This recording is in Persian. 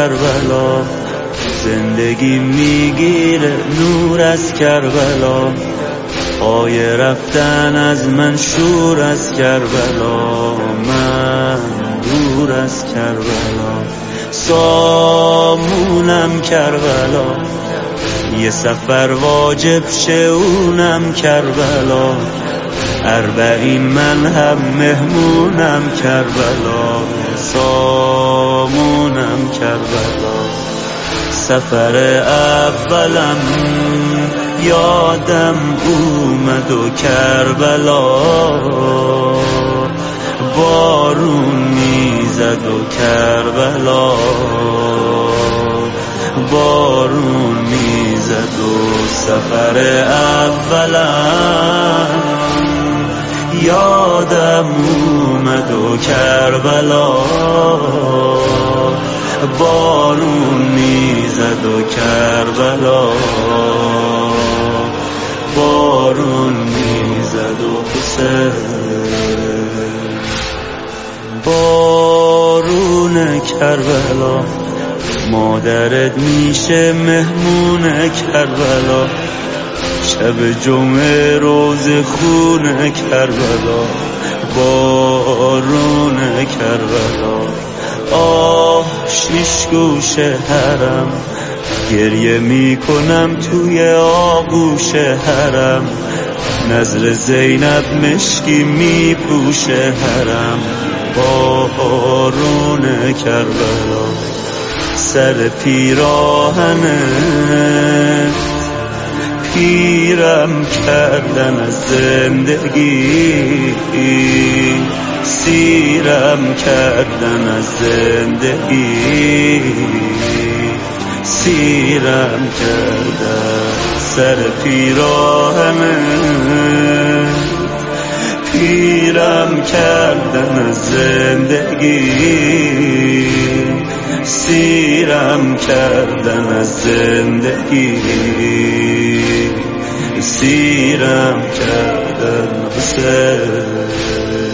کربلا، زندگی میگیره نور از کربلا، پای رفتن از من شور از کربلا، من دور از کربلا، سامونم کربلا، یه سفر واجب شونم کربلا، 40 من هم مهمونم کربلا، سامونم کربلا. سفر اولم یادم اومد و کربلا، بارون میزد و کربلا، بارون میزد و سفر اولم یادم اومد و کربلا، بارون میزد و کربلا، بارون میزد و حسین، بارون کربلا، مادرت میشه مهمون کربلا، شب جمعه روز خون کربلا، بارون کربلا، آه 6 گوش حرم، گریه میکنم توی آغوش حرم، نظر زینب مشکی میپوشه حرم، بارون کربلا، سر پیراهنه پیرم کردن از زندگی، سیرم کردن از زندگی، سیرم کردن سر پیراهنه، پیرم کردن از زندگی، سیرم کردن از زندگی، سیرم کردن حسین.